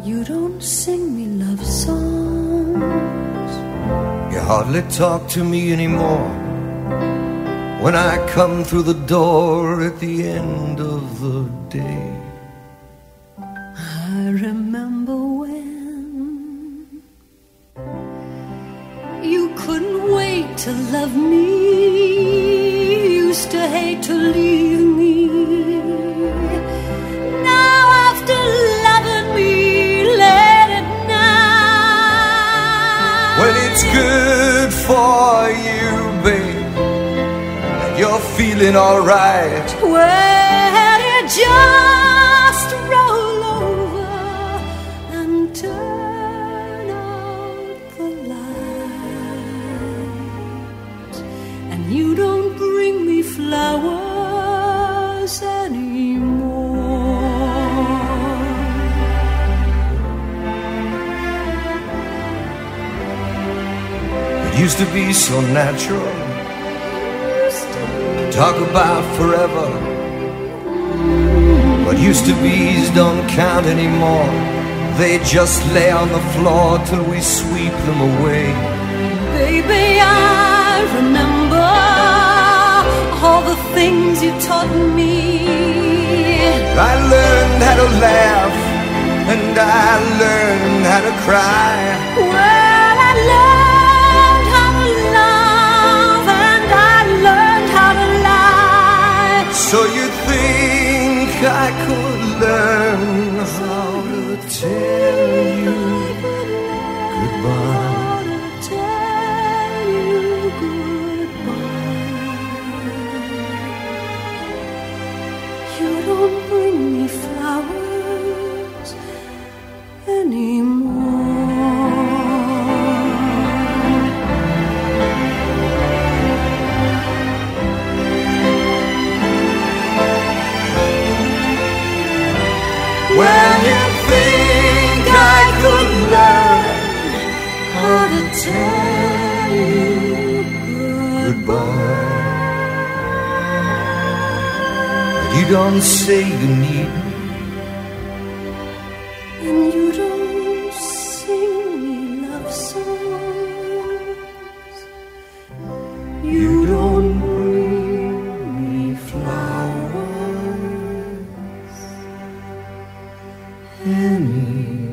You don't sing me love songs. You hardly talk to me anymore when I come through the door at the end of the day. I remember when you couldn't wait to love me, used to hate to leave me. Now after loving me late at night, when it's good for you, babe, and you're feeling alright, well, you just roll over and turn out the light, and you don't bring me flowers anymore. it used to be so natural to talk about forever, but used to be's don't count anymore. They just lay on the floor till we sweep them away. Baby, I remember all the things you taught me. I learned how to laugh and I learned how to cry. Well, I learned how to love and I learned how to lie. So you think I could learn how to tell you goodbye? You don't bring me flowers anymore. When you think I could learn How to tell you goodbye, but you don't say you need me. and you don't sing me love songs. You don't bring me flowers Anymore.